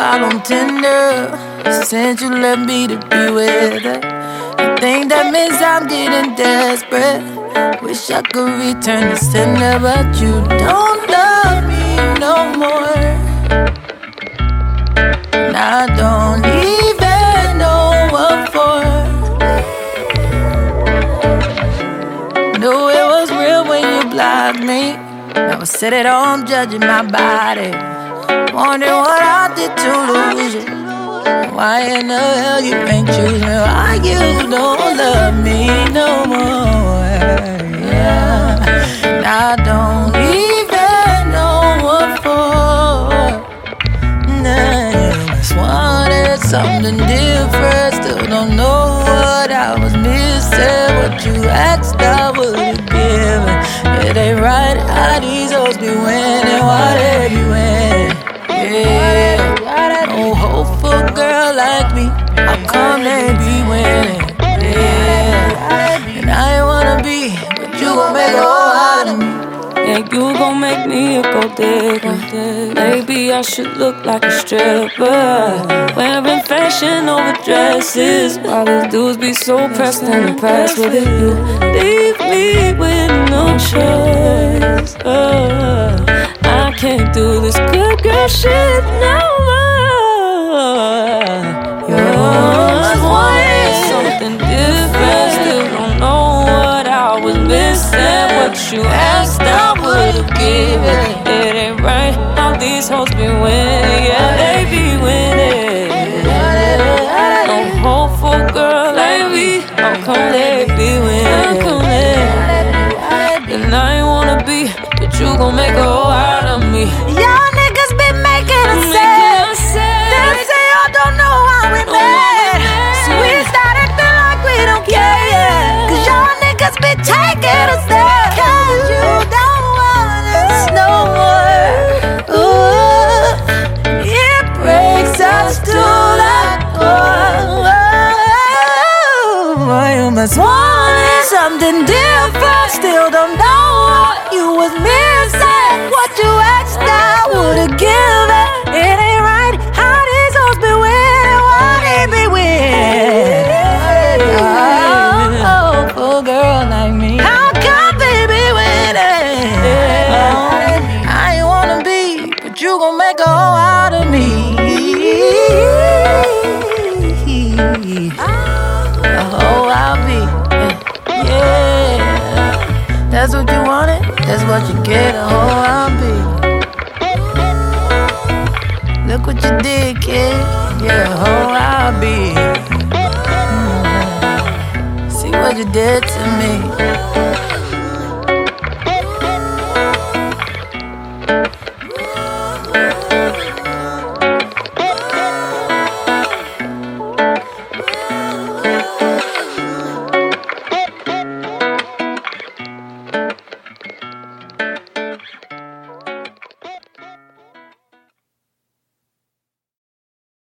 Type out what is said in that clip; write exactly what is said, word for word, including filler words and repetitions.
profile on Tinder since you left me to be with her. I think that means I'm getting desperate. Wish I could return the sender, but you don't love me no more. And I don't even know what for. Knew it was real when you blocked me. Now I sit at home judging my body, wondering what I did to lose you. Why in the hell you ain't choose me? Why you don't love me no more? Yeah, and I don't even know what for. Nah, just wanted something different. Still don't know what I was missing. What you asked I would've given. It ain't right how these hoes be winning. Why they be winning? Yeah, no hope for a girl like me. How come they be winning? Yeah, and I ain't wanna be, but you gon' make a whole out of me. Yeah, you gon' make me a gold digger. Maybe I should look like a stripper, wearing fashion over dresses, while these dudes be so pressed and impressed with it. You leave me with no choice. Oh, I can't do this good girl shit no more. You always wanted something different. Still don't know what I was missing. What you asked I would've given. It ain't right how these hoes be winning. Yeah, they be winning. No hope for a girl like me. How come they be winning? How come they? And I ain't wanna be, but you gon' make a whole out of me. Y'all niggas been making us sad. They say y'all don't know how we mad. So we start acting like we don't care, yeah. Cause y'all niggas be taking us there. Cause you don't want us no more. Ooh, it breaks us to the core. You must want something different. Still don't know what you was missing. What you asked I would've given. It ain't right how these hoes be winning. Why they be winning? Oh, oh, for a girl like me. How come they be winning? Oh, I ain't wanna be, but you gon' make a whole out of me. A whole I'll be. Yeah, that's what you wanted. That's what you get. A whole I'll be. Look what you did, kid. Yeah, a whole I'll be. Mm-hmm. See what you did to me.